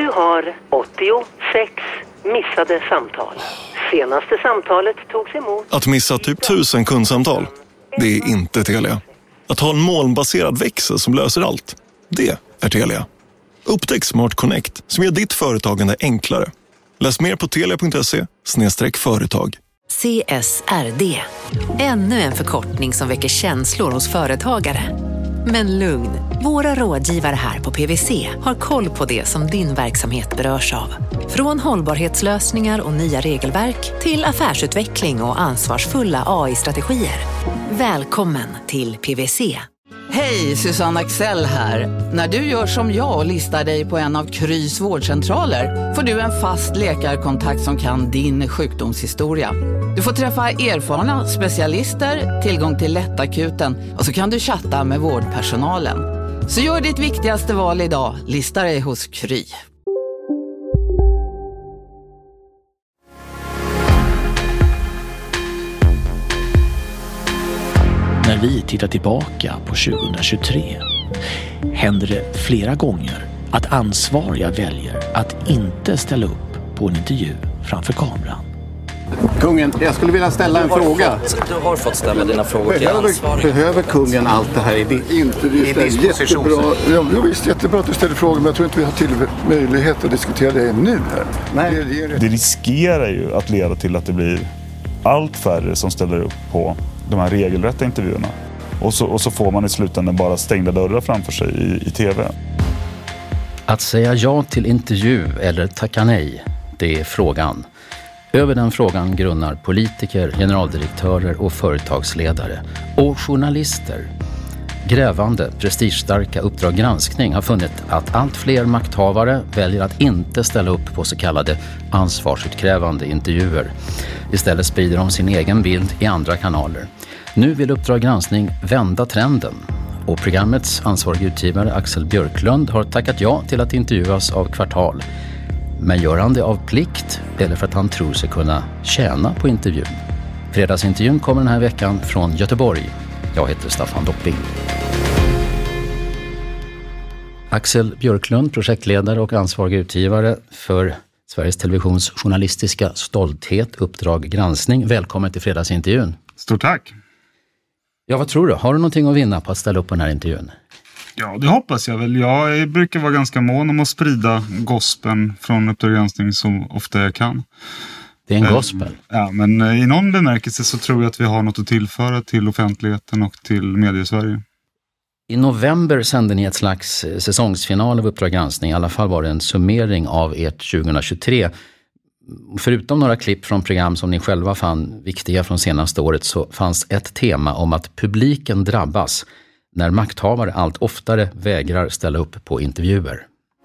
Du har 86 missade samtal. Senaste samtalet togs emot. Att missa typ 1000 kundsamtal, det är inte Telia. Att ha en molnbaserad växel som löser allt, det är Telia. Upptäck Smart Connect som gör ditt företagande enklare. Läs mer på telia.se/företag. CSRD. Ännu en förkortning som väcker känslor hos företagare. Men lugn, våra rådgivare här på PwC har koll på det som din verksamhet berörs av. Från hållbarhetslösningar och nya regelverk till affärsutveckling och ansvarsfulla AI-strategier. Välkommen till PwC. Hej, Susanne Axel här. När du gör som jag och listar dig på en av Krys vårdcentraler får du en fast läkarkontakt som kan din sjukdomshistoria. Du får träffa erfarna specialister, tillgång till lättakuten och så kan du chatta med vårdpersonalen. Så gör ditt viktigaste val idag, lista dig hos Kry. När vi tittar tillbaka på 2023 händer det flera gånger att ansvariga väljer att inte ställa upp på en intervju framför kameran. Kungen, jag skulle vilja ställa en fråga. Du har fått ställa dina frågor till ansvarig. Behöver kungen allt det här i disposition? Ja, visst, jättebra att du ställer frågor, men jag tror inte vi har till möjlighet att diskutera det nu här. Nej. Det riskerar ju att leda till att det blir allt färre som ställer upp på de här regelrätta intervjuerna. Och så får man i slutändan bara stängda dörrar framför sig i tv. Att säga ja till intervju eller tacka nej, det är frågan. Över den frågan grunnar politiker, generaldirektörer och företagsledare. Och journalister. Grävande, prestigestarka Uppdrag granskning har funnit att allt fler makthavare väljer att inte ställa upp på så kallade ansvarsutkrävande intervjuer. Istället sprider de sin egen bild i andra kanaler. Nu vill Uppdrag granskning vända trenden. Och programmets ansvarige utgivare Axel Björklund har tackat ja till att intervjuas av Kvartal. Men gör han det av plikt eller för att han tror sig kunna tjäna på intervjun? Fredagsintervjun kommer den här veckan från Göteborg. Jag heter Staffan Dopping. Axel Björklund, projektledare och ansvarig utgivare för Sveriges Televisions journalistiska stolthet, Uppdrag granskning. Välkommen till fredagsintervjun. Stort tack. Ja, vad tror du? Har du någonting att vinna på att ställa upp på den här intervjun? Ja, det hoppas jag väl. Jag brukar vara ganska mån om att sprida gospeln från Uppdrag granskning så ofta jag kan. Det är en gospel. Ja, men i någon bemärkelse så tror jag att vi har något att tillföra till offentligheten och till Mediesverige. I november sände ni ett slags säsongsfinal av Uppdrag granskning. I alla fall var det en summering av ert 2023. Förutom några klipp från program som ni själva fann viktiga från senaste året så fanns ett tema om att publiken drabbas när makthavare allt oftare vägrar ställa upp på intervjuer.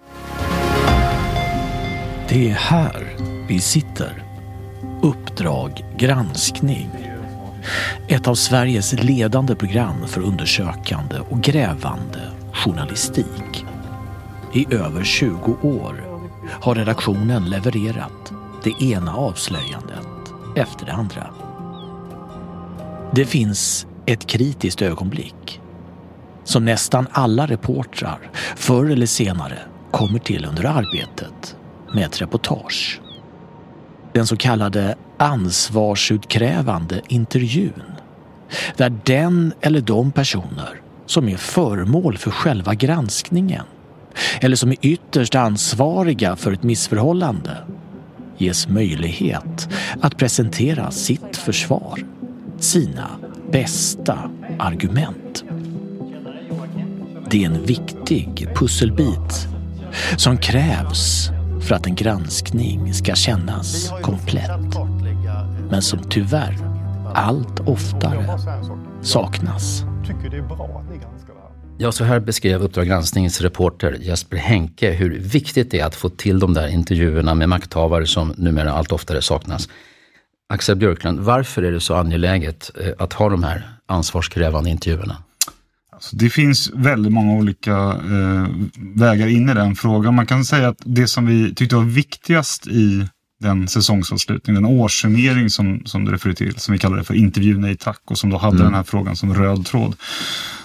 Det är här vi sitter. Uppdrag granskning. Ett av Sveriges ledande program för undersökande och grävande journalistik. I över 20 år har redaktionen levererat det ena avslöjandet efter det andra. Det finns ett kritiskt ögonblick som nästan alla reportrar förr eller senare kommer till under arbetet med ett reportage. Den så kallade ansvarsutkrävande intervjun, där den eller de personer som är föremål för själva granskningen eller som är ytterst ansvariga för ett missförhållande ges möjlighet att presentera sitt försvar, sina bästa argument. Det är en viktig pusselbit som krävs för att en granskning ska kännas komplett, men som tyvärr allt oftare saknas. Ja, så här beskrev Uppdrag gransknings reporter Jesper Henke hur viktigt det är att få till de där intervjuerna med makthavare som numera allt oftare saknas. Axel Björklund, varför är det så angeläget att ha de här ansvarskrävande intervjuerna? Alltså, det finns väldigt många olika vägar in i den frågan. Man kan säga att det som vi tyckte var viktigast i den säsongsavslutningen, den årssummering som du refererar till, som vi kallar det för intervju nej tack, och som då hade den här frågan som röd tråd.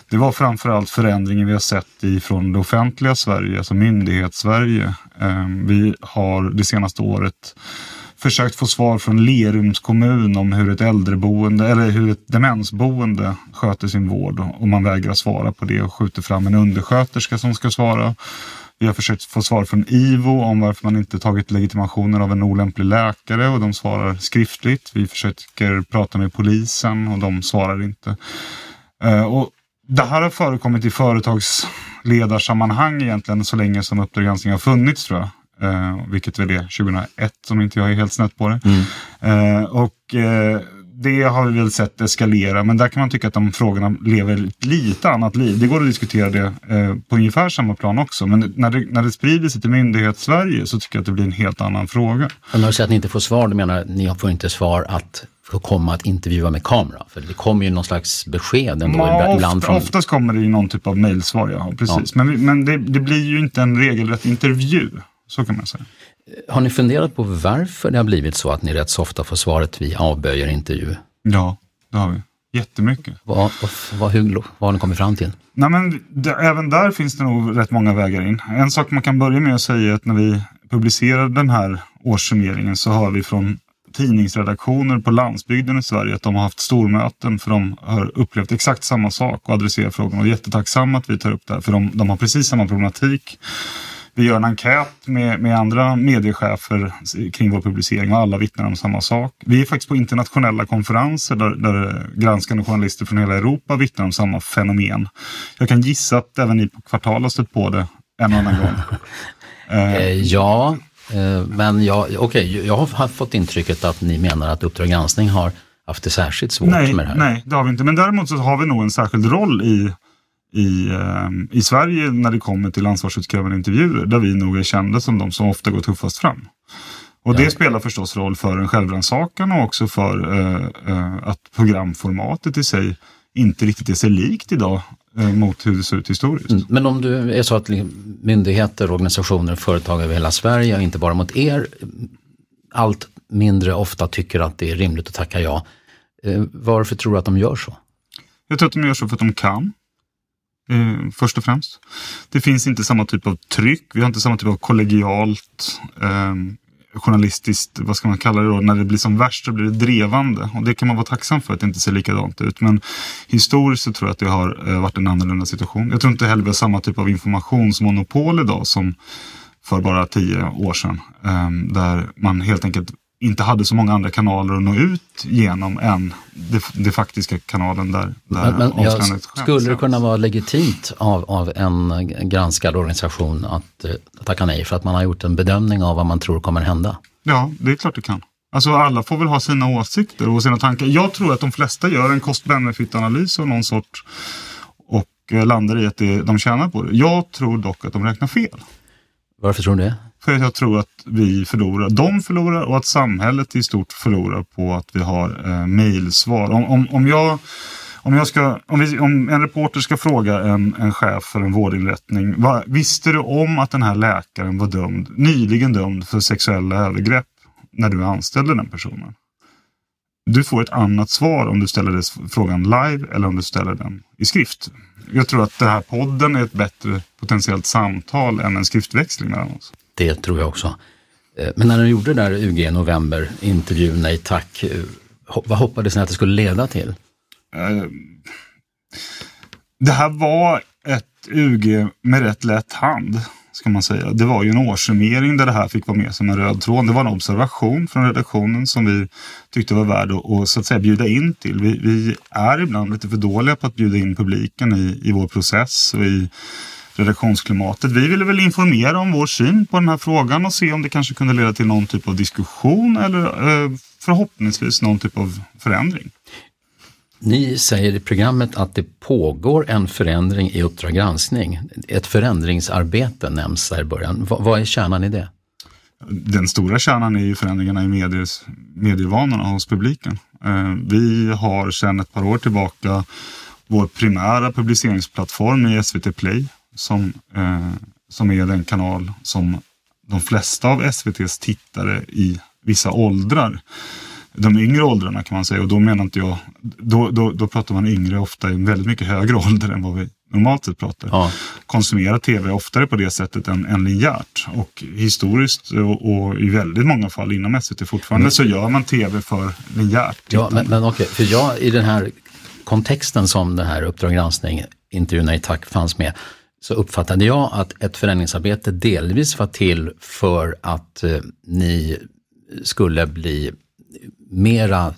Det var framförallt förändringen vi har sett från det offentliga Sverige, alltså myndighetssverige. Vi har det senaste året försökt få svar från Lerums kommun om hur ett äldreboende eller hur ett demensboende sköter sin vård, och man vägrar svara på det och skjuter fram en undersköterska som ska svara. Vi har försökt få svar från IVO om varför man inte tagit legitimationen av en olämplig läkare, och de svarar skriftligt. Vi försöker prata med polisen och de svarar inte. Och det här har förekommit i företagsledarsammanhang egentligen så länge som Uppdrag granskning har funnits, tror jag. Vilket väl är 2001, om inte jag är helt snett på det. Det har vi väl sett eskalera, men där kan man tycka att de frågorna lever ett lite annat liv. Det går att diskutera det på ungefär samma plan också, men när det sprider sig till myndighetssverige så tycker jag att det blir en helt annan fråga. Och när du säger att ni inte får svar, du menar att ni får inte svar att komma att intervjua med kamera? För det kommer ju någon slags besked ändå ibland från... Oftast kommer det ju någon typ av mejlsvar, ja, precis. Ja. Men det blir ju inte en regelrätt intervju, så kan man säga. Har ni funderat på varför det har blivit så att ni rätt så ofta får svaret vi avböjer intervju? Ja, det har vi. Jättemycket. Vad har ni kommit fram till? Nej, men även där finns det nog rätt många vägar in. En sak man kan börja med att säga är att när vi publicerar den här årssummeringen så har vi från tidningsredaktioner på landsbygden i Sverige att de har haft stormöten, för de har upplevt exakt samma sak och adresserar frågan, och är jättetacksamma att vi tar upp det här, för de har precis samma problematik. Vi gör en enkät med andra mediechefer kring vår publicering och alla vittnar om samma sak. Vi är faktiskt på internationella konferenser där granskande journalister från hela Europa vittnar om samma fenomen. Jag kan gissa att även ni på Kvartal har stött på det en annan gång. Men jag har fått intrycket att ni menar att Uppdrag granskning har haft det särskilt svårt med det här. Nej, det har vi inte. Men däremot så har vi nog en särskild roll i Sverige när det kommer till ansvarsutkrävande intervjuer, där vi nog är kända som de som ofta går tuffast fram. Och det spelar förstås roll för en självrannsakan och också för att programformatet i sig inte riktigt är sig likt idag mot hur det ser ut historiskt. Men om du är så att myndigheter, organisationer och företag över hela Sverige, och inte bara mot er, allt mindre ofta tycker att det är rimligt att tacka ja. Varför tror du att de gör så? Jag tror att de gör så för att de kan. Först och främst. Det finns inte samma typ av tryck. Vi har inte samma typ av kollegialt journalistiskt, vad ska man kalla det då, när det blir som värst så blir det drevande, och det kan man vara tacksam för att det inte ser likadant ut, men historiskt så tror jag att det har varit en annorlunda situation. Jag tror inte heller vi har samma typ av informationsmonopol idag som för bara 10 år sedan, där man helt enkelt inte hade så många andra kanaler att nå ut genom än det faktiska kanalen där skulle det kunna vara legitimt av en granskad organisation att tacka nej för att man har gjort en bedömning av vad man tror kommer hända? Ja, det är klart det kan. Alltså alla får väl ha sina åsikter och sina tankar. Jag tror att de flesta gör en cost-benefit-analys av någon sort och landar i att de tjänar på det. Jag tror dock att de räknar fel. Varför tror du det? För jag tror att vi förlorar, de förlorar, och att samhället i stort förlorar på att vi har mejlsvar. Om en reporter ska fråga en chef för en vårdinrättning, visste du om att den här läkaren var nyligen dömd för sexuella övergrepp när du anställde den personen? Du får ett annat svar om du ställer frågan live eller om du ställer den i skrift. Jag tror att den här podden är ett bättre potentiellt samtal än en skriftväxling mellan oss. Det tror jag också. Men när du gjorde det där UG november intervju, nej tack, vad hoppades ni att det skulle leda till? Det här var ett UG med rätt lätt hand, ska man säga. Det var ju en årssummering där det här fick vara med som en röd tråd. Det var en observation från redaktionen som vi tyckte var värd att så att säga bjuda in till. Vi är ibland lite för dåliga på att bjuda in publiken i vår process och i redaktionsklimatet. Vi ville väl informera om vår syn på den här frågan och se om det kanske kunde leda till någon typ av diskussion eller förhoppningsvis någon typ av förändring. Ni säger i programmet att det pågår en förändring i Uppdrag granskning. Ett förändringsarbete nämns där i början. Vad är kärnan i det? Den stora kärnan är ju förändringarna i medievanorna hos publiken. Vi har sedan ett par år tillbaka vår primära publiceringsplattform i SVT Play som är den kanal som de flesta av SVTs tittare i vissa åldrar de yngre åldrarna kan man säga. Och då menar inte jag, då pratar man yngre ofta i en väldigt mycket högre ålder än vad vi normalt sett pratar. Ja. Konsumera tv oftare på det sättet än linjärt. Och historiskt och i väldigt många fall inom SVT fortfarande så gör man tv för linjärt. Ja, men okej, för jag i den här kontexten som den här Uppdrag granskning intervjun i Tack fanns med, så uppfattade jag att ett förändringsarbete delvis var till för att ni skulle bli mera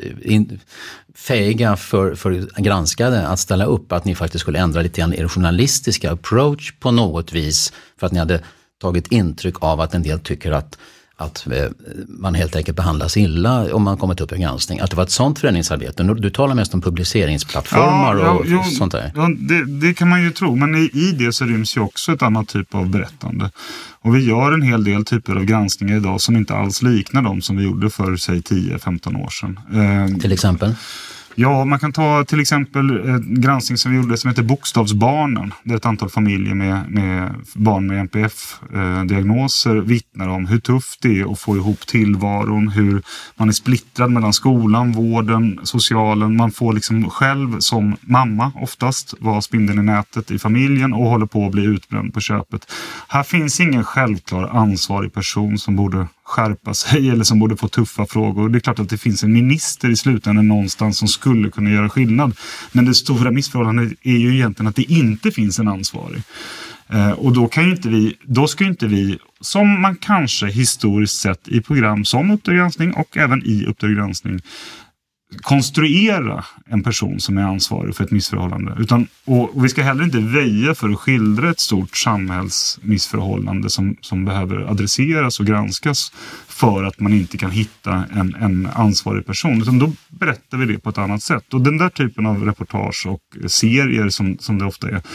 fähiga för granskade att ställa upp, att ni faktiskt skulle ändra lite grann er journalistiska approach på något vis, för att ni hade tagit intryck av att en del tycker att man helt enkelt behandlas illa om man kommit upp i granskning. Att det var ett sånt förändringsarbete. Du talar mest om publiceringsplattformar och sånt där. Ja, det kan man ju tro. Men i det så ryms ju också ett annat typ av berättande. Och vi gör en hel del typer av granskningar idag som inte alls liknar de som vi gjorde för, säg, 10-15 år sedan. Till exempel? Ja, man kan ta till exempel en granskning som vi gjorde som heter Bokstavsbarnen. Det är ett antal familjer med barn med NPF-diagnoser vittnar om hur tufft det är att få ihop tillvaron, hur man är splittrad mellan skolan, vården, socialen. Man får liksom själv som mamma oftast vara spindeln i nätet i familjen och håller på att bli utbränd på köpet. Här finns ingen självklar ansvarig person som borde skärpa sig eller som borde få tuffa frågor. Det är klart att det finns en minister i slutändan någonstans som skulle kunna göra skillnad. Men det stora missförhållandet är ju egentligen att det inte finns en ansvarig. Och då ska inte vi, som man kanske historiskt sett i program som Uppdrag granskning och även i Uppdrag granskning, konstruera en person som är ansvarig för ett missförhållande. Och vi ska heller inte väja för att skildra ett stort samhällsmissförhållande som behöver adresseras och granskas för att man inte kan hitta en ansvarig person. Utan då berättar vi det på ett annat sätt. Och den där typen av reportage och serier som det ofta är,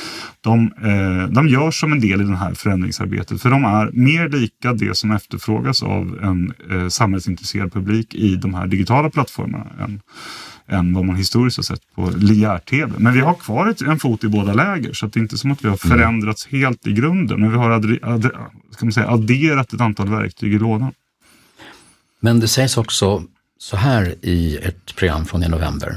de görs som en del i det här förändringsarbetet. För de är mer lika det som efterfrågas av en samhällsintresserad publik i de här digitala plattformarna än vad man historiskt har sett på linjär-tv. Men vi har kvar en fot i båda läger, så att det är inte som att vi har förändrats helt i grunden. Men vi har adderat ett antal verktyg i lådan. Men det sägs också så här i ett program från i november.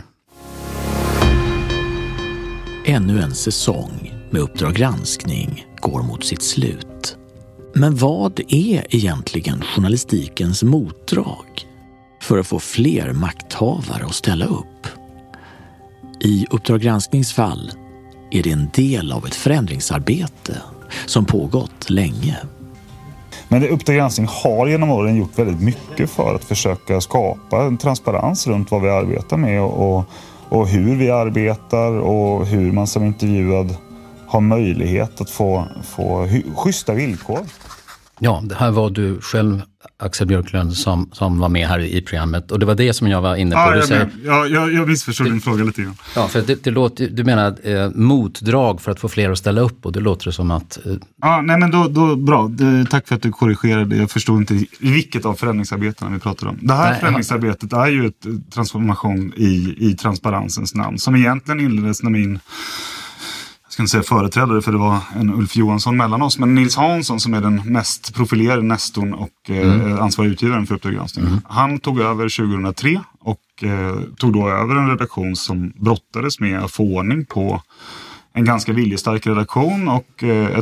Ännu en säsong med Uppdrag granskning går mot sitt slut. Men vad är egentligen journalistikens motdrag för att få fler makthavare att ställa upp? I Uppdrag gransknings fall är det en del av ett förändringsarbete som pågått länge. Men Uppdrag granskning har genom åren gjort väldigt mycket för att försöka skapa en transparens runt vad vi arbetar med och hur vi arbetar och hur man som intervjuad har möjlighet att få schyssta villkor. Ja, det här var du själv, Axel Björklund, som var med här i programmet. Och det var det som jag var inne på. Jag missförstod din fråga lite grann. Ja, för det låter, du menar motdrag för att få fler att ställa upp, och det låter som att... Nej, men då bra. Tack för att du korrigerade. Jag förstod inte i vilket av förändringsarbetena vi pratar om. Det här förändringsarbetet är ju ett transformation i transparensens namn, som egentligen inleddes när min... Jag ska inte säga företrädare, för det var en Ulf Johansson mellan oss, men Nils Hansson, som är den mest profilerade nestorn och ansvarig utgivaren för Uppdrag granskning. Han tog över 2003 och tog då över en redaktion som brottades med att få ordning på en ganska viljestark redaktion och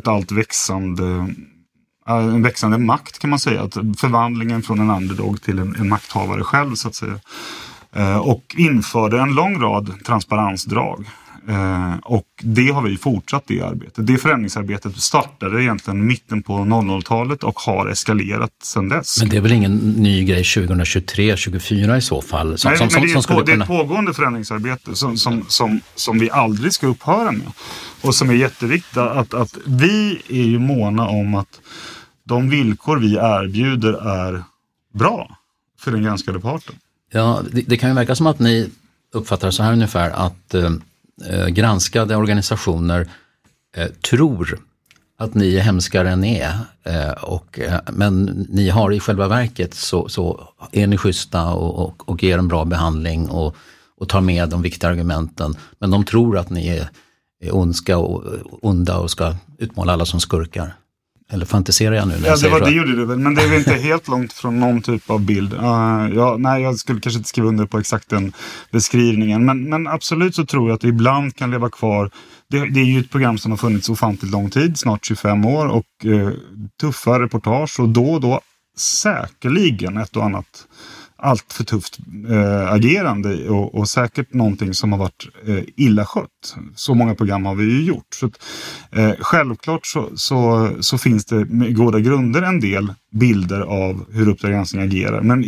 en växande makt, kan man säga. Att förvandlingen från en underdog till en makthavare själv, så att säga. Och införde en lång rad transparensdrag. Och det har vi fortsatt det arbetet. Det förändringsarbetet startade egentligen mitten på 00-talet och har eskalerat sedan dess. Men det är väl ingen ny grej 2023-2024 i så fall? Det är ett pågående förändringsarbete som vi aldrig ska upphöra med. Och som är jätteviktigt att vi är ju måna om att de villkor vi erbjuder är bra för den granskade parten. Ja, det kan ju verka som att ni uppfattar så här ungefär att granskade organisationer tror att ni är hemskare än ni är, men ni har i själva verket så är ni schyssta och ger en bra behandling och tar med de viktiga argumenten, men de tror att ni är ondska och onda och ska utmåla alla som skurkar. Eller fantiserar jag nu när jag säger så? Det gjorde du väl, men det är väl inte helt långt från någon typ av bild. Jag skulle kanske inte skriva under på exakt den beskrivningen. Men absolut så tror jag att det ibland kan leva kvar. Det är ju ett program som har funnits ofantligt lång tid, snart 25 år. Och tuffa reportage och då säkerligen ett och annat allt för tufft agerande och säkert någonting som har varit illa skött. Så många program har vi ju gjort. Så att, självklart så finns det med goda grunder en del bilder av hur Uppdrag granskning agerar. Men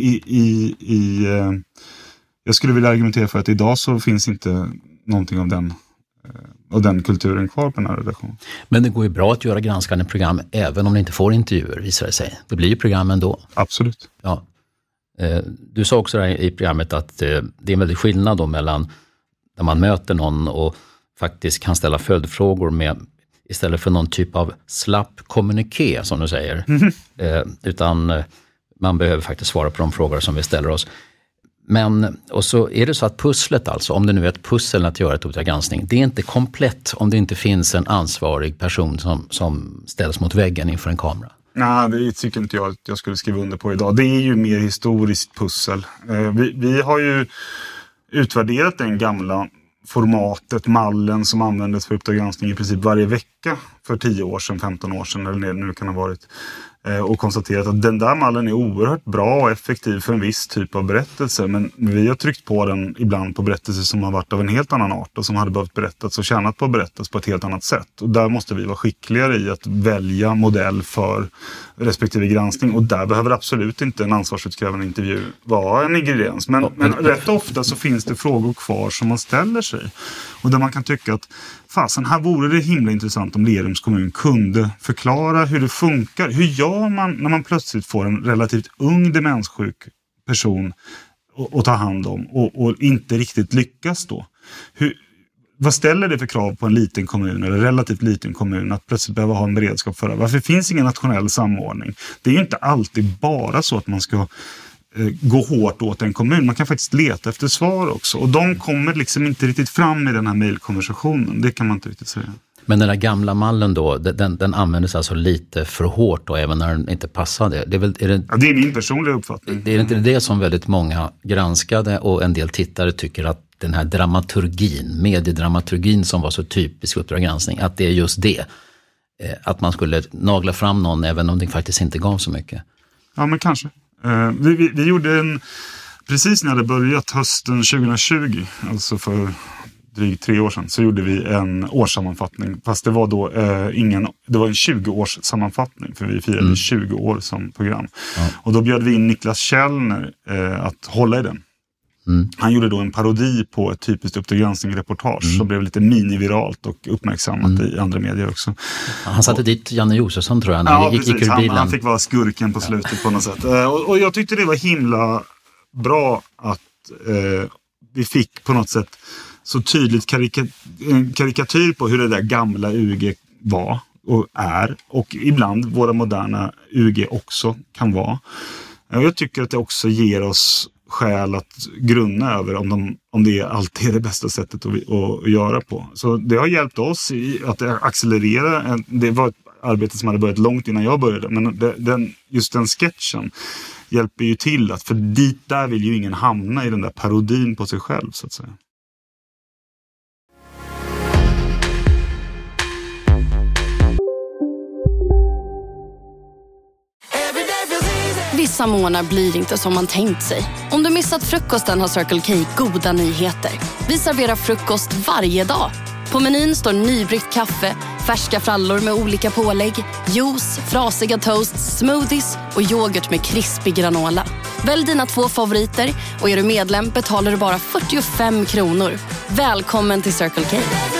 jag skulle vilja argumentera för att idag så finns inte någonting av den kulturen kvar på den här redaktionen. Men det går ju bra att göra granskande program även om det inte får intervjuer, visar det sig. Det blir ju program ändå. Absolut. Ja. Du sa också där i programmet att det är en väldig skillnad då mellan när man möter någon och faktiskt kan ställa följdfrågor med istället för någon typ av slapp kommuniké som du säger. Utan man behöver faktiskt svara på de frågor som vi ställer oss. Men, och så är det så att pusslet alltså, om det nu är ett pussel att göra ett Uppdrag granskning, det är inte komplett om det inte finns en ansvarig person som ställs mot väggen inför en kamera. Nej, det tycker inte jag att jag skulle skriva under på idag. Det är ju mer historiskt pussel. Vi har ju utvärderat den gamla formatet, mallen som användes för Uppdrag granskning i princip varje vecka för 10 år sedan, 15 år sedan eller nu kan det ha varit. Och konstaterat att den där mallen är oerhört bra och effektiv för en viss typ av berättelse. Men vi har tryckt på den ibland på berättelser som har varit av en helt annan art och som hade behövt berättas och tjänat på att berättas på ett helt annat sätt. Och där måste vi vara skickligare i att välja modell för respektive granskning. Och där behöver absolut inte en ansvarsutkrävande intervju vara en ingrediens. Men rätt ofta så finns det frågor kvar som man ställer sig. Och där man kan tycka att fasen, här vore det himla intressant om Lerums kommun kunde förklara hur det funkar. Hur gör man när man plötsligt får en relativt ung demenssjuk person att ta hand om och inte riktigt lyckas då? Vad ställer det för krav på en liten kommun eller relativt liten kommun att plötsligt behöva ha en beredskap för det? Varför finns ingen nationell samordning? Det är ju inte alltid bara så att man ska gå hårt åt en kommun. Man kan faktiskt leta efter svar också. Och de kommer liksom inte riktigt fram i den här mejlkonversationen. Det kan man inte riktigt säga. Men den där gamla mallen då, den användes alltså lite för hårt då, även när den inte passade. Det är min personliga uppfattning. Det är inte det som väldigt många granskade och en del tittare tycker att den här dramaturgin, mediedramaturgin som var så typisk Uppdrag granskning, att det är just det. Att man skulle nagla fram någon även om det faktiskt inte gav så mycket. Ja, men kanske. Vi gjorde precis när det börjat hösten 2020, alltså för drygt 3 år sedan, så gjorde vi en årssammanfattning. Fast det var då det var en 20-års sammanfattning, för vi firade 20 år som program. Ja. Och då bjöd vi in Niklas Källner att hålla i den. Han gjorde då en parodi på ett typiskt Uppdrag granskning-reportage som blev lite miniviralt och uppmärksammat i andra medier också. Han satte dit Janne Josefsson tror jag när han gick ur bilen. Han fick vara skurken på slutet på något sätt. Och jag tyckte det var himla bra att vi fick på något sätt så tydligt karikatyr på hur det där gamla UG var och är. Och ibland våra moderna UG också kan vara. Och jag tycker att det också ger oss skäl att grunna över om det alltid är det bästa sättet att göra på. Så det har hjälpt oss i att accelerera. Det var ett arbete som hade börjat långt innan jag började. Men just den sketchen hjälper ju till för där vill ju ingen hamna i den där parodin på sig själv så att säga. Vissa månader blir inte som man tänkt sig. Om du missat frukosten har Circle K goda nyheter. Vi serverar frukost varje dag. På menyn står nybryggt kaffe, färska frallor med olika pålägg, juice, frasiga toasts, smoothies och yoghurt med krispig granola. Välj dina 2 favoriter och är du medlem betalar du bara 45 kronor. Välkommen till Circle K.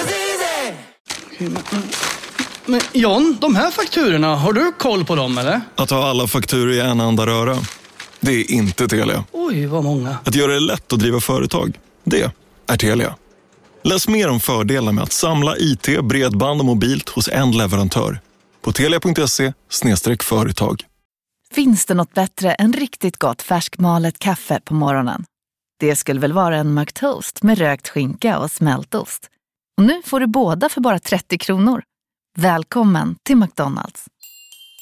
Men John, de här fakturorna, har du koll på dem eller? Att ha alla fakturor i en enda röra, det är inte Telia. Oj, vad många. Att göra det lätt att driva företag, det är Telia. Läs mer om fördelar med att samla IT, bredband och mobilt hos en leverantör på telia.se/företag. Finns det något bättre än riktigt gott färskmalet kaffe på morgonen? Det skulle väl vara en McToast med rökt skinka och smältost. Och nu får du båda för bara 30 kronor. Välkommen till McDonald's.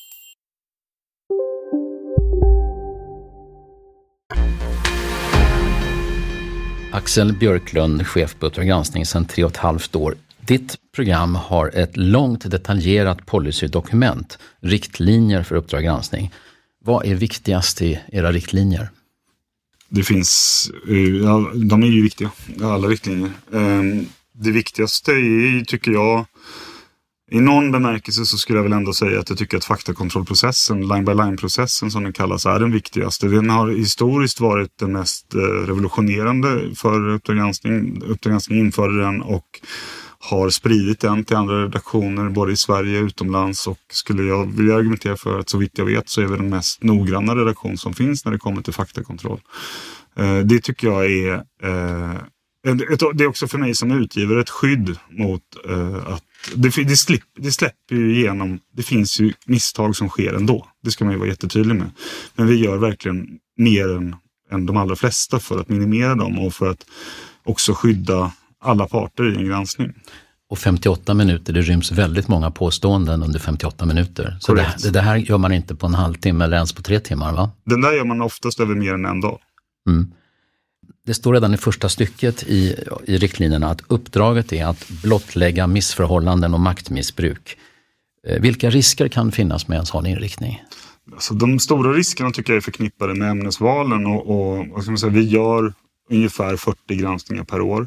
Axel Björklund, chef på Uppdrag granskning sedan 3,5 år. Ditt program har ett långt detaljerat policydokument, riktlinjer för Uppdrag granskning. Vad är viktigast i era riktlinjer? Det finns, ja, de är ju viktiga, alla riktlinjer. Det viktigaste är, tycker jag, i någon bemärkelse så skulle jag väl ändå säga att jag tycker att faktakontrollprocessen, line-by-line-processen som den kallas, är den viktigaste. Den har historiskt varit den mest revolutionerande för Uppdrag granskning. Uppdrag granskning införde den och har spridit den till andra redaktioner både i Sverige och utomlands, och skulle jag vilja argumentera för att så vitt jag vet så är vi den mest noggranna redaktion som finns när det kommer till faktakontroll. Det tycker jag är det är också för mig som utgivare ett skydd mot att det släpper ju igenom. Det finns ju misstag som sker ändå. Det ska man ju vara jättetydlig med. Men vi gör verkligen mer än de allra flesta för att minimera dem och för att också skydda alla parter i en granskning. Och 58 minuter, det ryms väldigt många påståenden under 58 minuter. Så det här gör man inte på en halvtimme eller ens på 3 timmar, va? Den där gör man oftast över mer än en dag. Mm. Det står redan i första stycket i riktlinjerna att uppdraget är att blottlägga missförhållanden och maktmissbruk. Vilka risker kan finnas med en sån inriktning? Alltså, de stora riskerna tycker jag är förknippade med ämnesvalen och vad ska man säga, vi gör ungefär 40 granskningar per år.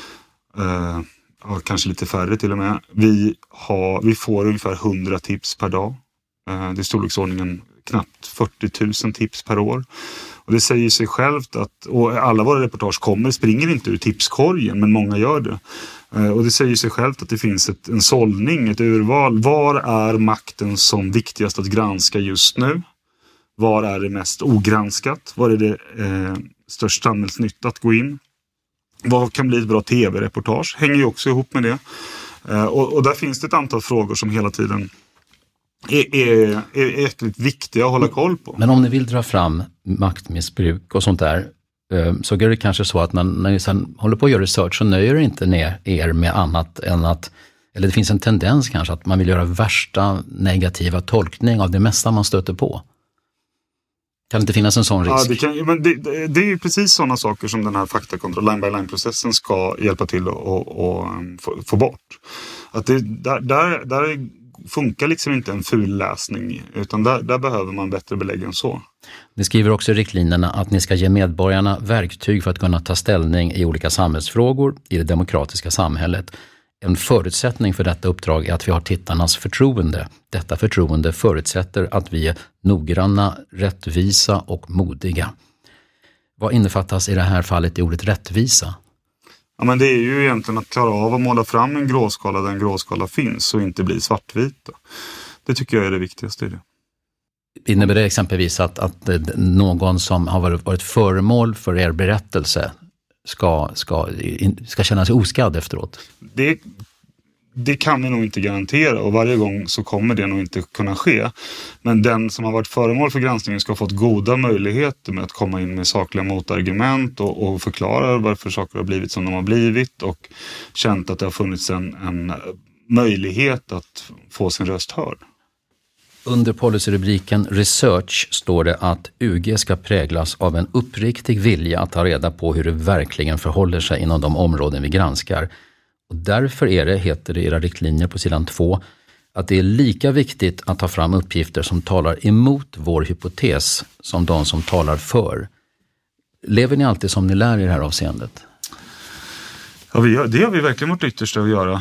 Kanske lite färre till och med. Vi får ungefär 100 tips per dag. Det är storleksordningen knappt 40 000 tips per år. Och det säger sig självt att, och alla våra reportage springer inte ur tipskorgen, men många gör det. Och det säger sig självt att det finns en sållning, ett urval. Var är makten som viktigast att granska just nu? Var är det mest ogranskat? Var är det störst samhällsnytta att gå in? Vad kan bli ett bra tv-reportage? Hänger ju också ihop med det. Och där finns det ett antal frågor som hela tiden är jäkligt viktiga att hålla koll på. Men om ni vill dra fram maktmissbruk och sånt där, så är det kanske så att när ni sen håller på att göra research så nöjer inte er med annat än att, eller det finns en tendens kanske att man vill göra värsta negativa tolkning av det mesta man stöter på. Kan det inte finnas en sån risk? Ja, det är ju precis sådana saker som den här faktakontroll, line-by-line-processen ska hjälpa till att få bort. Att där funkar liksom inte en ful läsning, utan där behöver man bättre belägg än så. Ni skriver också i riktlinjerna att ni ska ge medborgarna verktyg för att kunna ta ställning i olika samhällsfrågor i det demokratiska samhället. En förutsättning för detta uppdrag är att vi har tittarnas förtroende. Detta förtroende förutsätter att vi är noggranna, rättvisa och modiga. Vad innefattas i det här fallet i ordet rättvisa? Ja, men det är ju egentligen att klara av att måla fram en gråskala där en gråskala finns och inte bli svartvit. Det tycker jag är det viktigaste i det. Innebär det exempelvis att någon som har varit föremål för er berättelse ska känna sig oskadd efteråt? Det kan vi nog inte garantera, och varje gång så kommer det nog inte kunna ske. Men den som har varit föremål för granskningen ska ha fått goda möjligheter med att komma in med sakliga motargument och förklara varför saker har blivit som de har blivit, och känt att det har funnits en möjlighet att få sin röst hörd. Under policyrubriken Research står det att UG ska präglas av en uppriktig vilja att ta reda på hur det verkligen förhåller sig inom de områden vi granskar. Och därför heter det i era riktlinjer på sidan 2, att det är lika viktigt att ta fram uppgifter som talar emot vår hypotes som de som talar för. Lever ni alltid som ni lär i det här avseendet? Ja, det har vi verkligen vårt yttersta att göra.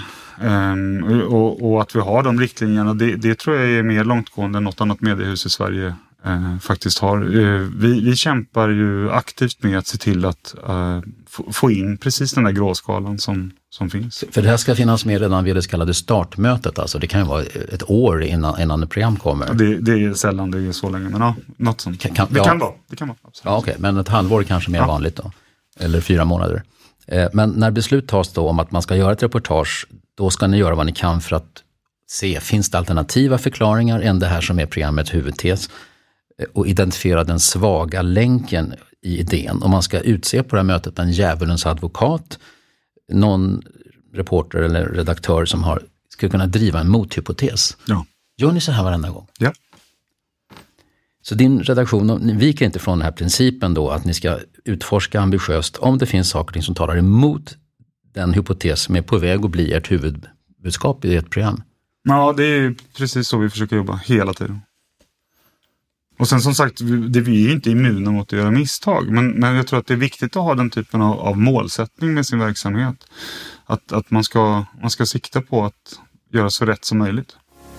Och att vi har de riktlinjerna, det tror jag är mer långtgående än något annat mediehus i Sverige faktiskt har. Vi kämpar ju aktivt med att se till att få in precis den där gråskalan som finns. För det här ska finnas med redan vid det så kallade startmötet, alltså det kan ju vara ett år innan ett program kommer. Det är sällan det är så länge, men ja, något sånt. Det kan vara. Absolut. Ja, okej, men ett halvår kanske mer vanligt då, eller 4 månader. Men när beslut tas då om att man ska göra ett reportage, då ska ni göra vad ni kan för att se, finns det alternativa förklaringar än det här som är programmets huvudtes, och identifiera den svaga länken i idén. Om man ska utse på det här mötet en djävulens advokat, någon reporter eller redaktör som ska kunna driva en mothypotes. Ja. Gör ni så här varenda gång? Ja. Så din redaktion, ni viker inte från den här principen då att ni ska utforska ambitiöst om det finns saker som talar emot den hypotes som är på väg att bli ert huvudbudskap i ert program? Ja, det är precis så vi försöker jobba hela tiden. Och sen som sagt, vi är inte immuna mot att göra misstag. Men jag tror att det är viktigt att ha den typen av målsättning med sin verksamhet. Att man ska sikta på att göra så rätt som möjligt.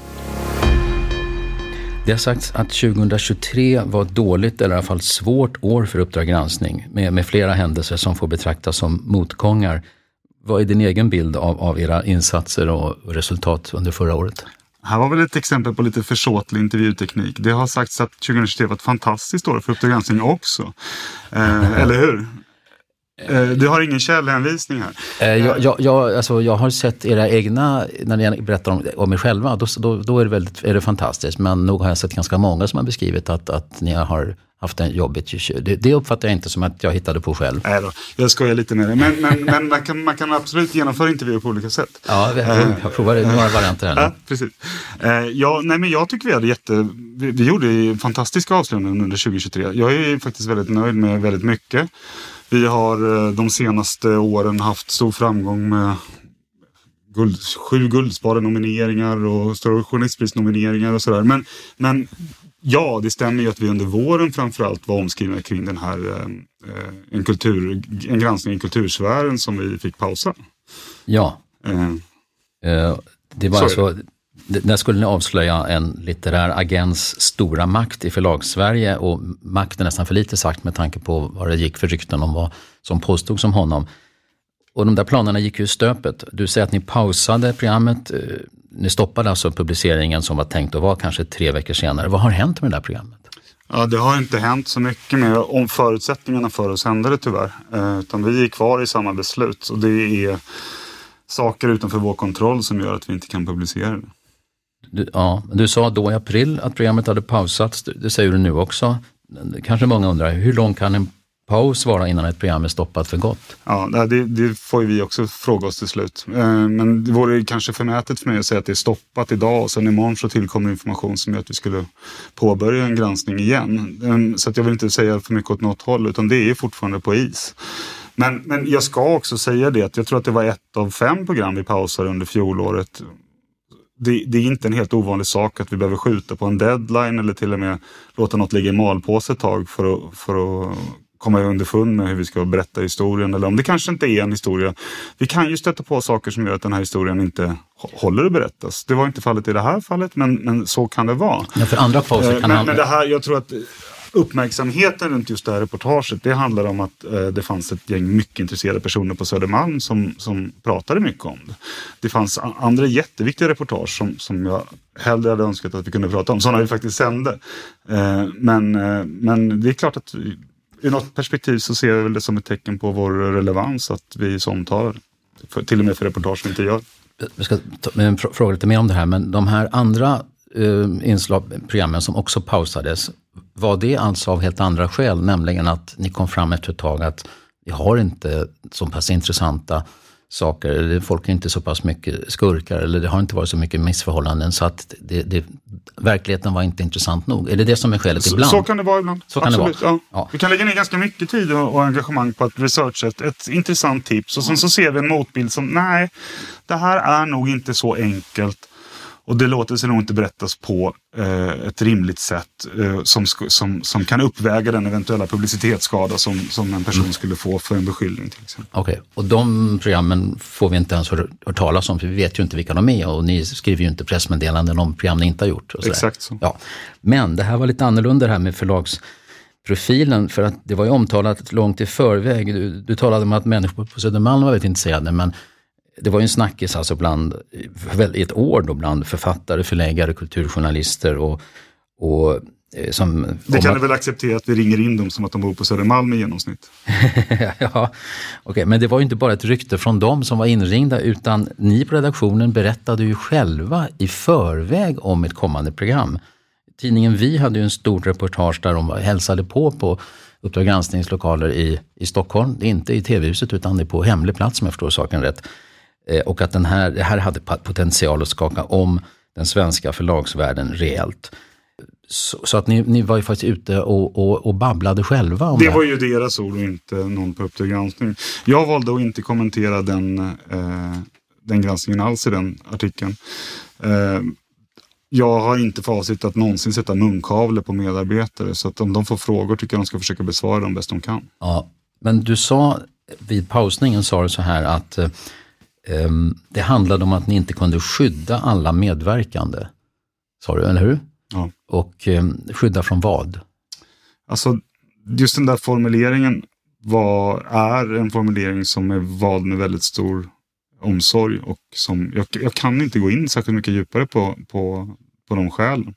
Det har sagts att 2023 var ett dåligt eller i alla fall svårt år för Uppdrag granskning. Med flera händelser som får betraktas som motgångar. Vad är din egen bild av era insatser och resultat under förra året? Här var väl ett exempel på lite försåtlig intervjuteknik. Det har sagts att 2023 var ett fantastiskt år för Uppdrag granskning också. Eller hur? Du har ingen källhänvisning här. Jag har sett era egna, när ni berättar om er själva, då är det fantastiskt. Men nog har jag sett ganska många som har beskrivit att ni har haft en jobbigt 2020. Det uppfattar jag inte som att jag hittade på själv. Nej då, jag skojar lite med det. Men man kan absolut genomföra intervjuer på olika sätt. Ja, jag provar några varianter här. Ja, precis. Men jag tycker vi hade vi gjorde fantastiska avslöjanden under 2023. Jag är faktiskt väldigt nöjd med väldigt mycket. Vi har de senaste åren haft stor framgång med 7 Guldsparen-nomineringar och stora journalistprisnomineringar och sådär. Men ja, det stämmer ju att vi under våren framförallt var omskrivna kring den här en granskning i kultursfären som vi fick pausa. Ja. Det var alltså, där skulle ni avslöja en litterär agents stora makt i förlagssverige, och makt är nästan för lite sagt med tanke på vad det gick för rykten om vad som påstods om honom. Och de där planerna gick ju i stöpet. Du säger att ni pausade programmet. Ni stoppade alltså publiceringen som var tänkt att vara kanske 3 veckor senare. Vad har hänt med det där programmet? Ja, det har inte hänt så mycket med om förutsättningarna för oss hände det tyvärr. Utan vi är kvar i samma beslut. Och det är saker utanför vår kontroll som gör att vi inte kan publicera det. Du sa då i april att programmet hade pausats. Det säger du nu också. Kanske många undrar, hur lång kan en paus vara innan ett program är stoppat för gott? Ja, det får vi också fråga oss till slut. Men det vore kanske förmätet för mig att säga att det är stoppat idag och sen imorgon så tillkommer information som gör att vi skulle påbörja en granskning igen. Så att jag vill inte säga för mycket åt något håll, utan det är fortfarande på is. Men jag ska också säga det att jag tror att det var 1 av 5 program vi pausade under fjolåret. Det är inte en helt ovanlig sak att vi behöver skjuta på en deadline eller till och med låta något ligga i malpåse ett tag för att komma underfund med hur vi ska berätta historien, eller om det kanske inte är en historia. Vi kan ju stöta på saker som gör att den här historien inte håller att berättas. Det var inte fallet i det här fallet, men så kan det vara. Ja, för andra pauser kan men det här, jag tror att uppmärksamheten runt just det här reportaget, det handlar om att det fanns ett gäng mycket intresserade personer på Södermalm som pratade mycket om det. Det fanns andra jätteviktiga reportage som jag hellre hade önskat att vi kunde prata om. Sådana vi faktiskt sände. Men det är klart att i något perspektiv så ser vi väl det som ett tecken på vår relevans att vi så omtalar. Till och med för reportage vi inte gör. Jag ska fråga lite mer om det här, men de här andra programmen som också pausades, var det alltså av helt andra skäl, nämligen att ni kom fram efter ett tag att vi har inte så pass intressanta saker, eller folk är inte så pass mycket skurkar, eller det har inte varit så mycket missförhållanden så att verkligheten var inte intressant nog. Är det som är skälet ibland? Så kan det vara ibland. Så kan absolut, det vara. Ja. Vi kan lägga ner ganska mycket tid och engagemang på att researcha ett intressant tips och sen så ser vi en motbild som nej, det här är nog inte så enkelt. Och det låter sig nog inte berättas på ett rimligt sätt som kan uppväga den eventuella publicitetsskada som en person skulle få för en beskyllning till exempel. Okej, och de programmen får vi inte ens höra talas om, för vi vet ju inte vilka de är och ni skriver ju inte pressmeddelanden om program ni inte har gjort. Och så exakt så. Ja. Men det här var lite annorlunda det här med förlagsprofilen, för att det var ju omtalat långt i förväg. Du talade om att människor på Södermalm var väldigt intresserade, men det var ju en snackis alltså i ett år då bland författare, förläggare, kulturjournalister och som... Det kan du väl acceptera att vi ringer in dem som att de bor på Södermalm i genomsnitt? Ja, okej. Men det var ju inte bara ett rykte från dem som var inringda, utan ni på redaktionen berättade ju själva i förväg om ett kommande program. Tidningen Vi hade ju en stor reportage där de hälsade på Uppdrag granskningslokaler i Stockholm. Det är inte i tv-huset utan det är på hemlig plats om jag förstår saken rätt. Och att det här hade potential att skaka om den svenska förlagsvärlden rejält. Så att ni var ju faktiskt ute och babblade själva om det. Det var ju deras ord och inte någon på Uppdrag granskning. Jag valde att inte kommentera den granskningen alls i den artikeln. Jag har inte för avsikt att någonsin sätta munkavle på medarbetare, så att om de får frågor tycker jag de ska försöka besvara dem bäst de kan. Ja, men du sa vid pausningen sa du så här att det handlade om att ni inte kunde skydda alla medverkande. Sa du, eller hur? Ja. Och skydda från vad? Alltså, just den där formuleringen är en formulering som är vald med väldigt stor omsorg och som jag kan inte gå in särskilt mycket djupare på de skälen.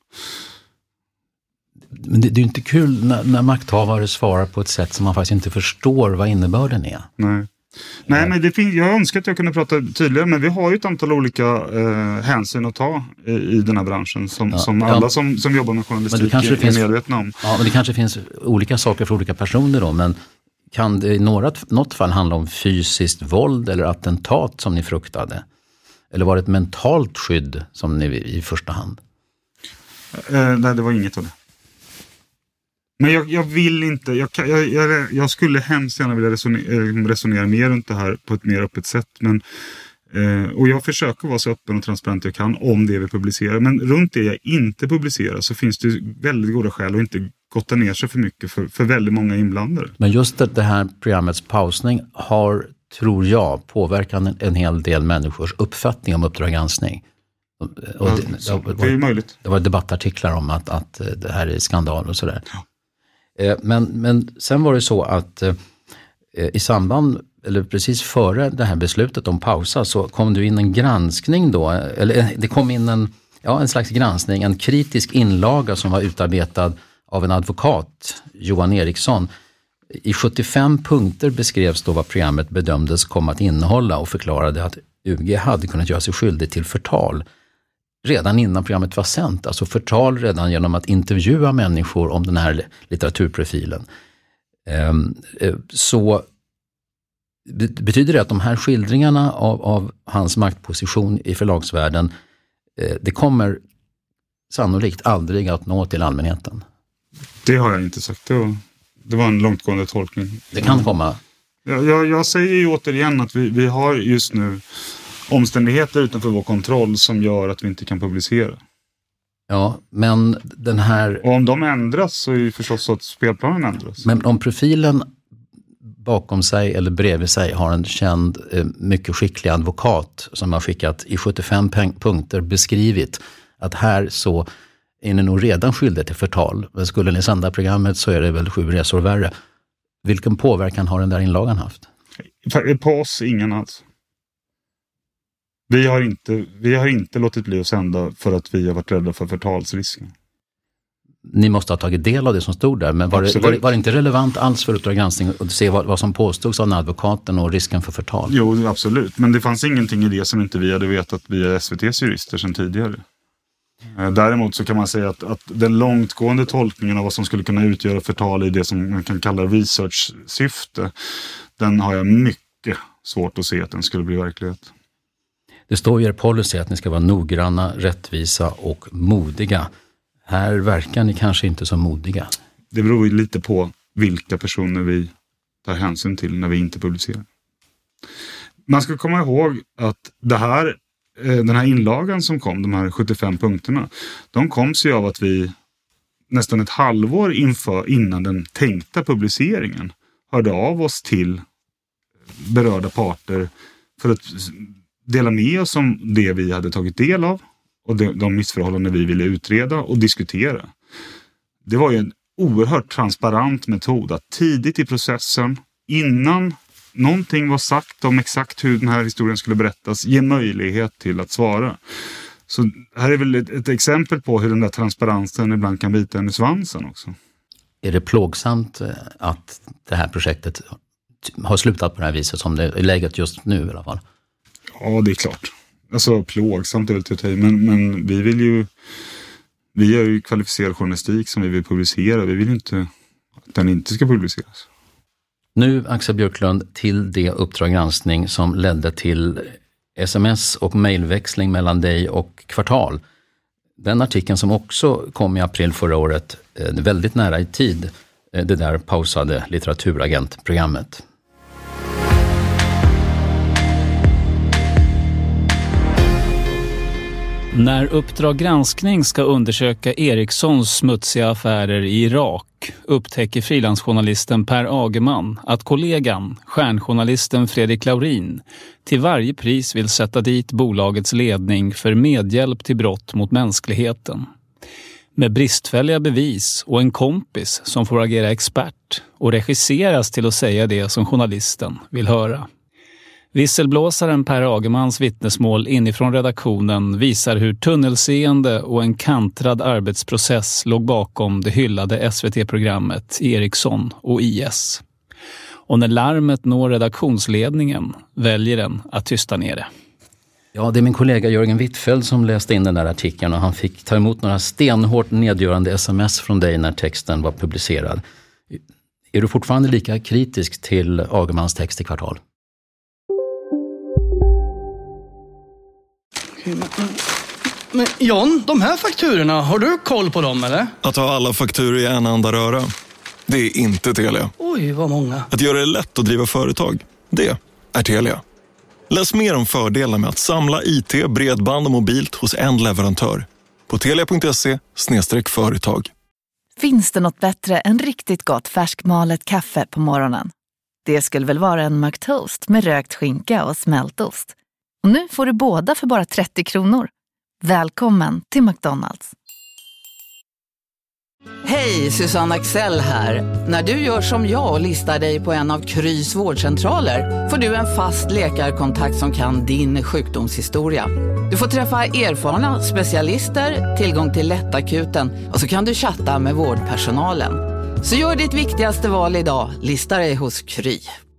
Men det är ju inte kul när makthavare svarar på ett sätt som man faktiskt inte förstår vad innebörden är. Nej, men jag önskar att jag kunde prata tydligare, men vi har ju ett antal olika hänsyn att ta i den här branschen som alla som jobbar med journalistik är medvetna om. Ja, men det kanske finns olika saker för olika personer då, men kan det i något fall handla om fysiskt våld eller attentat som ni fruktade? Eller var det ett mentalt skydd som ni i första hand? Nej, det var inget av det. Men jag vill inte, jag skulle hemskt gärna vilja resonera mer runt det här på ett mer öppet sätt. Och jag försöker vara så öppen och transparent jag kan om det vi publicerar. Men runt det jag inte publicerar så finns det väldigt goda skäl att inte gotta ner sig för mycket för väldigt många inblandade. Men just det här programmets pausning har, tror jag, påverkat en hel del människors uppfattning om Uppdrag granskning. Det är möjligt. Det var debattartiklar om att det här är skandal och sådär. Ja. Men sen var det så att i samband, eller precis före det här beslutet om pausa, så kom det in en granskning då, eller det kom in en slags granskning, en kritisk inlaga som var utarbetad av en advokat, Johan Eriksson. I 75 punkter beskrevs då vad programmet bedömdes komma att innehålla och förklarade att UG hade kunnat göra sig skyldig till förtal redan innan programmet var sänt. Alltså förtal redan genom att intervjua människor om den här litteraturprofilen. Så betyder det att de här skildringarna av hans maktposition i förlagsvärlden, det kommer sannolikt aldrig att nå till allmänheten? Det har jag inte sagt. Det var en långtgående tolkning. Det kan komma. Jag säger ju återigen att vi har just nu omständigheter utanför vår kontroll som gör att vi inte kan publicera. Ja, men den här... Och om de ändras så är det förstås så att spelplanen ändras. Men om profilen bakom sig eller bredvid sig har en känd, mycket skicklig advokat som har skickat i 75 punkter beskrivit att här så är ni nog redan skyldiga till förtal. Men skulle ni sända programmet så är det väl 7 resor värre. Vilken påverkan har den där inlagan haft? På oss ingen alls. Vi har inte låtit bli att sända för att vi har varit rädda för förtalsrisken. Ni måste ha tagit del av det som stod där, men var det inte relevant alls för Uppdrag granskning att se vad som påstods av den advokaten och risken för förtal? Jo, absolut. Men det fanns ingenting i det som inte vi hade vetat via SVT:s jurister sedan tidigare. Däremot så kan man säga att den långtgående tolkningen av vad som skulle kunna utgöra förtal i det som man kan kalla research-syfte, den har jag mycket svårt att se att den skulle bli verklighet. Det står i er policy att ni ska vara noggranna, rättvisa och modiga. Här verkar ni kanske inte så modiga. Det beror ju lite på vilka personer vi tar hänsyn till när vi inte publicerar. Man ska komma ihåg att den här inlagan som kom, de här 75 punkterna, de kom sig av att vi nästan ett halvår innan den tänkta publiceringen hörde av oss till berörda parter för att dela med oss om det vi hade tagit del av och de missförhållanden vi ville utreda och diskutera. Det var ju en oerhört transparent metod att tidigt i processen, innan någonting var sagt om exakt hur den här historien skulle berättas, ge möjlighet till att svara. Så här är väl ett exempel på hur den där transparensen ibland kan bita en i svansen också. Är det plågsamt att det här projektet har slutat på det här viset som det är läget just nu i alla fall? Ja, det är klart. Alltså plågsamt är väl till att ta i, men vi gör ju kvalificerad journalistik som vi vill publicera. Vi vill ju inte att den inte ska publiceras. Nu, Axel Björklund, till det Uppdrag granskning som ledde till sms och mejlväxling mellan dig och Kvartal. Den artikeln som också kom i april förra året, väldigt nära i tid, det där pausade litteraturagentprogrammet. När Uppdrag granskning ska undersöka Ericssons smutsiga affärer i Irak upptäcker frilansjournalisten Per Agerman att kollegan, stjärnjournalisten Fredrik Laurin, till varje pris vill sätta dit bolagets ledning för medhjälp till brott mot mänskligheten. Med bristfälliga bevis och en kompis som får agera expert och regisseras till att säga det som journalisten vill höra. Visselblåsaren Per Agermans vittnesmål inifrån redaktionen visar hur tunnelseende och en kantrad arbetsprocess låg bakom det hyllade SVT-programmet Ericsson och IS. Och när larmet når redaktionsledningen väljer den att tysta ner det. Ja, det är min kollega Jörgen Wittfeldt som läste in den där artikeln och han fick ta emot några stenhårt nedgörande sms från dig när texten var publicerad. Är du fortfarande lika kritisk till Agermans text i Kvartal? Men John, de här fakturorna, har du koll på dem eller? Att ha alla fakturor i en enda röra, det är inte Telia. Oj, vad många. Att göra det lätt att driva företag, det är Telia. Läs mer om fördelar med att samla IT, bredband och mobilt hos en leverantör. På telia.se/företag. Finns det något bättre än riktigt gott färskmalet kaffe på morgonen? Det skulle väl vara en McToast med rökt skinka och smältost. Och nu får du båda för bara 30 kronor. Välkommen till McDonald's. Hej, Susanne Axel här. När du gör som jag och listar dig på en av Krys vårdcentraler får du en fast läkarkontakt som kan din sjukdomshistoria. Du får träffa erfarna specialister, tillgång till lättakuten och så kan du chatta med vårdpersonalen. Så gör ditt viktigaste val idag, lista dig hos Kry.